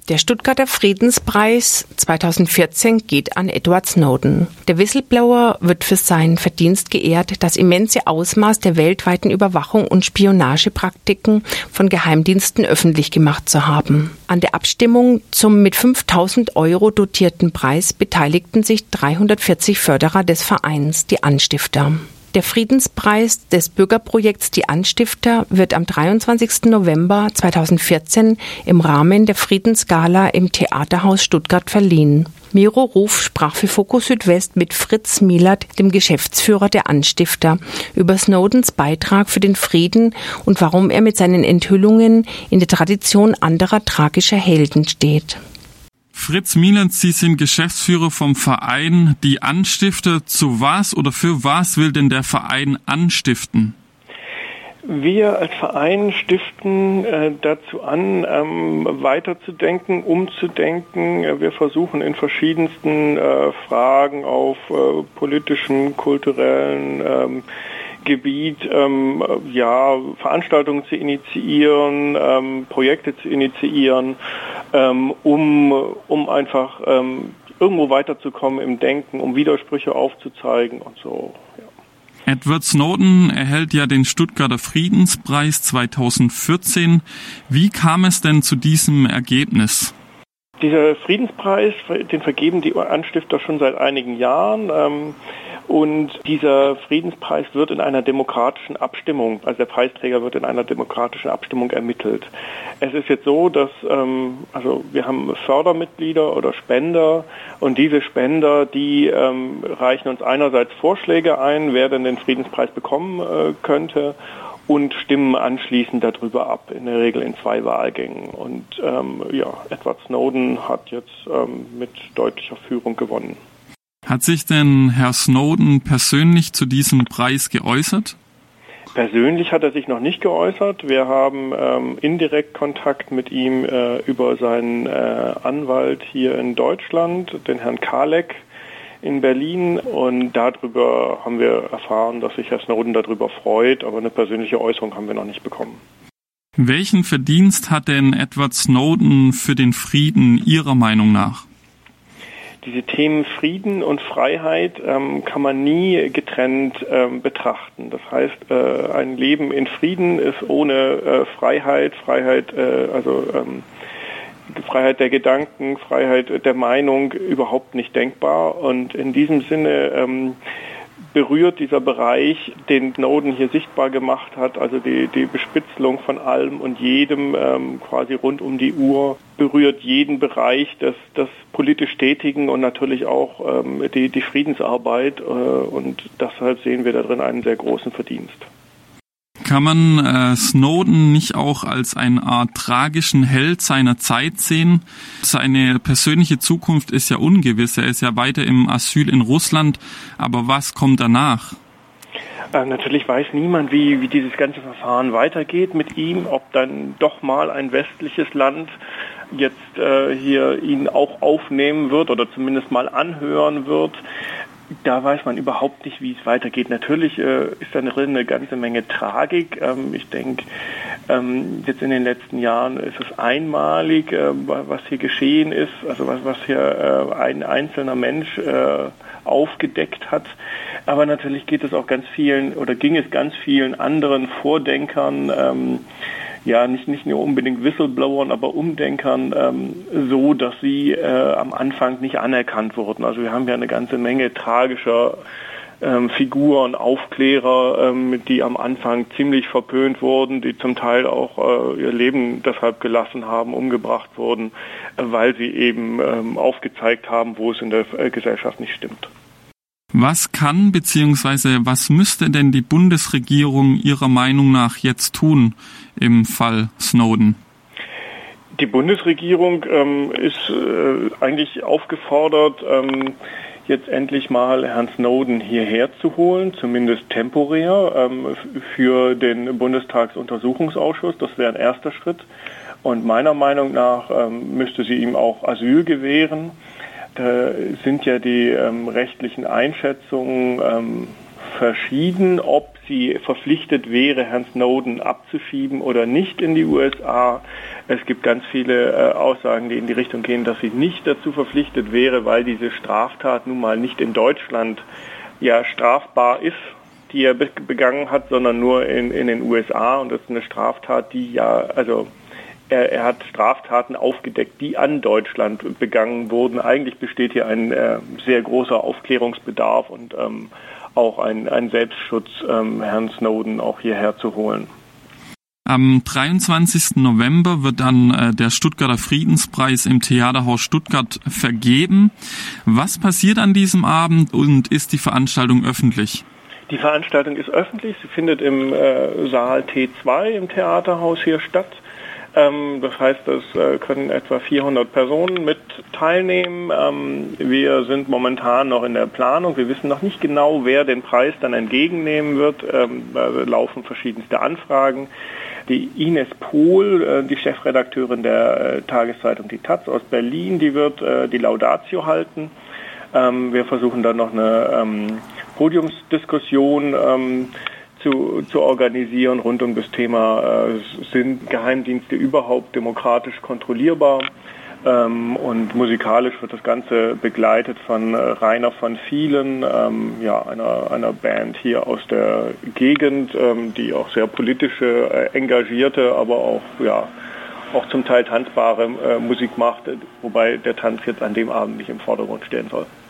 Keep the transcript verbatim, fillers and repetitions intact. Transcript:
Der Stuttgarter Friedenspreis zweitausendvierzehn geht an Edward Snowden. Der Whistleblower wird für seinen Verdienst geehrt, das immense Ausmaß der weltweiten Überwachung und Spionagepraktiken von Geheimdiensten öffentlich gemacht zu haben. An der Abstimmung zum mit fünftausend Euro dotierten Preis beteiligten sich dreihundertvierzig Förderer des Vereins, die Anstifter. Der Friedenspreis des Bürgerprojekts Die Anstifter wird am dreiundzwanzigsten November zweitausendvierzehn im Rahmen der Friedensgala im Theaterhaus Stuttgart verliehen. Miro Ruf sprach für Fokus Südwest mit Fritz Mielert, dem Geschäftsführer der Anstifter, über Snowdens Beitrag für den Frieden und warum er mit seinen Enthüllungen in der Tradition anderer tragischer Helden steht. Fritz Mielert, Sie sind Geschäftsführer vom Verein Die Anstifter. Zu was oder für was will denn der Verein anstiften? Wir als Verein stiften äh, dazu an, ähm, weiterzudenken, umzudenken. Wir versuchen in verschiedensten äh, Fragen auf äh, politischem, kulturellen ähm, Gebiet, ähm, ja, Veranstaltungen zu initiieren, ähm, Projekte zu initiieren, ähm, um, um einfach ähm, irgendwo weiterzukommen im Denken, um Widersprüche aufzuzeigen und so. Ja. Edward Snowden erhält ja den Stuttgarter Friedenspreis zweitausendvierzehn. Wie kam es denn zu diesem Ergebnis? Dieser Friedenspreis, den vergeben die Anstifter schon seit einigen Jahren. Ähm, Und dieser Friedenspreis wird in einer demokratischen Abstimmung, also der Preisträger wird in einer demokratischen Abstimmung ermittelt. Es ist jetzt so, dass ähm, also wir haben Fördermitglieder oder Spender und diese Spender, die ähm, reichen uns einerseits Vorschläge ein, wer denn den Friedenspreis bekommen äh, könnte und stimmen anschließend darüber ab, in der Regel in zwei Wahlgängen. Und ähm, ja, Edward Snowden hat jetzt ähm, mit deutlicher Führung gewonnen. Hat sich denn Herr Snowden persönlich zu diesem Preis geäußert? Persönlich hat er sich noch nicht geäußert. Wir haben ähm, indirekt Kontakt mit ihm äh, über seinen äh, Anwalt hier in Deutschland, den Herrn Kalek in Berlin. Und darüber haben wir erfahren, dass sich Herr Snowden darüber freut, aber eine persönliche Äußerung haben wir noch nicht bekommen. Welchen Verdienst hat denn Edward Snowden für den Frieden Ihrer Meinung nach? Diese Themen Frieden und Freiheit ähm, kann man nie getrennt ähm, betrachten. Das heißt, äh, ein Leben in Frieden ist ohne äh, Freiheit, Freiheit, äh, also ähm, Freiheit der Gedanken, Freiheit der Meinung überhaupt nicht denkbar. Und in diesem Sinne ähm, berührt dieser Bereich, den Snowden hier sichtbar gemacht hat, also die, die Bespitzelung von allem und jedem ähm, quasi rund um die Uhr, berührt jeden Bereich des, des politisch Tätigen und natürlich auch ähm, die, die Friedensarbeit äh, und deshalb sehen wir darin einen sehr großen Verdienst. Kann man äh, Snowden nicht auch als eine Art tragischen Held seiner Zeit sehen? Seine persönliche Zukunft ist ja ungewiss. Er ist ja weiter im Asyl in Russland. Aber was kommt danach? Äh, natürlich weiß niemand, wie, wie dieses ganze Verfahren weitergeht mit ihm, ob dann doch mal ein westliches Land jetzt äh, hier ihn auch aufnehmen wird oder zumindest mal anhören wird. Da weiß man überhaupt nicht, wie es weitergeht. Natürlich äh, ist da drin eine ganze Menge Tragik. Ähm, ich denke, ähm, jetzt in den letzten Jahren ist es einmalig, äh, was hier geschehen ist, also was, was hier äh, ein einzelner Mensch äh, aufgedeckt hat. Aber natürlich geht es auch ganz vielen oder ging es ganz vielen anderen Vordenkern, ähm, ja nicht nicht nur unbedingt Whistleblowern, aber Umdenkern ähm, so, dass sie äh, am Anfang nicht anerkannt wurden. Also wir haben ja eine ganze Menge tragischer ähm, Figuren, Aufklärer, ähm, die am Anfang ziemlich verpönt wurden, die zum Teil auch äh, ihr Leben deshalb gelassen haben, umgebracht wurden, äh, weil sie eben ähm, aufgezeigt haben, wo es in der äh, Gesellschaft nicht stimmt. Was kann bzw. was müsste denn die Bundesregierung Ihrer Meinung nach jetzt tun im Fall Snowden? Die Bundesregierung ähm, ist äh, eigentlich aufgefordert, ähm, jetzt endlich mal Herrn Snowden hierher zu holen, zumindest temporär ähm, für den Bundestagsuntersuchungsausschuss. Das wäre ein erster Schritt. Und meiner Meinung nach ähm, müsste sie ihm auch Asyl gewähren. Da sind ja die ähm, rechtlichen Einschätzungen ähm, verschieden, ob sie verpflichtet wäre, Herrn Snowden abzuschieben oder nicht in die U S A. Es gibt ganz viele äh, Aussagen, die in die Richtung gehen, dass sie nicht dazu verpflichtet wäre, weil diese Straftat nun mal nicht in Deutschland ja strafbar ist, die er be- begangen hat, sondern nur in, in den U S A. Und das ist eine Straftat, die ja, also er, er hat Straftaten aufgedeckt, die an Deutschland begangen wurden. Eigentlich besteht hier ein äh, sehr großer Aufklärungsbedarf und ähm, auch ein, ein Selbstschutz, ähm, Herrn Snowden auch hierher zu holen. Am dreiundzwanzigsten November wird dann äh, der Stuttgarter Friedenspreis im Theaterhaus Stuttgart vergeben. Was passiert an diesem Abend und ist die Veranstaltung öffentlich? Die Veranstaltung ist öffentlich. Sie findet im äh, Saal T zwei im Theaterhaus hier statt. Ähm, das heißt, es äh, können etwa vierhundert Personen mit teilnehmen. Ähm, wir sind momentan noch in der Planung. Wir wissen noch nicht genau, wer den Preis dann entgegennehmen wird. Ähm, da laufen verschiedenste Anfragen. Die Ines Pohl, äh, die Chefredakteurin der äh, Tageszeitung Die Taz aus Berlin, die wird äh, die Laudatio halten. Ähm, wir versuchen dann noch eine ähm, Podiumsdiskussion ähm, Zu, zu organisieren rund um das Thema, äh, sind Geheimdienste überhaupt demokratisch kontrollierbar? Ähm, und musikalisch wird das Ganze begleitet von äh, Rainer von Vielen, ähm, ja, einer, einer Band hier aus der Gegend, ähm, die auch sehr politische, äh, engagierte, aber auch, ja, auch zum Teil tanzbare äh, Musik macht, wobei der Tanz jetzt an dem Abend nicht im Vordergrund stehen soll.